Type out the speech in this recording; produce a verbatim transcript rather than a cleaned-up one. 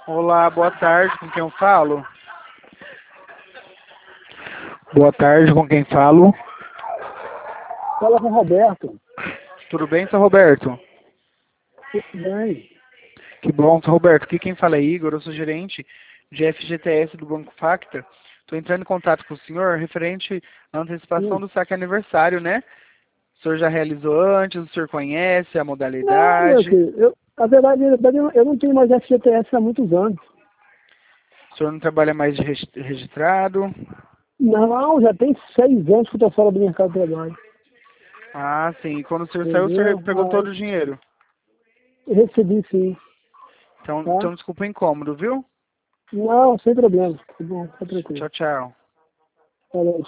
Olá, boa tarde, com quem eu falo? Boa tarde, com quem falo? Fala com o Roberto. Tudo bem, seu Roberto? Tudo bem? Que bom, seu Roberto. Aqui quem fala é Igor, eu sou gerente de F G T S do Banco Facta. Estou entrando em contato com o senhor referente à antecipação Sim. do saque aniversário, né? O senhor já realizou antes, o senhor conhece a Não, meu modalidade? querido, eu, a verdade, a verdade, eu eu não tenho mais F G T S há muitos anos. O senhor não trabalha mais de regi- registrado? Não, já tem seis anos que eu estou fora do mercado de trabalho. Ah, sim. E quando o senhor saiu, o senhor Entendeu? pegou todo Aí, o dinheiro. eu recebi sim, Então, tá? então desculpa o incômodo, viu? Não, sem problema. Tá bom, tá tranquilo. Tchau, tchau. Falou.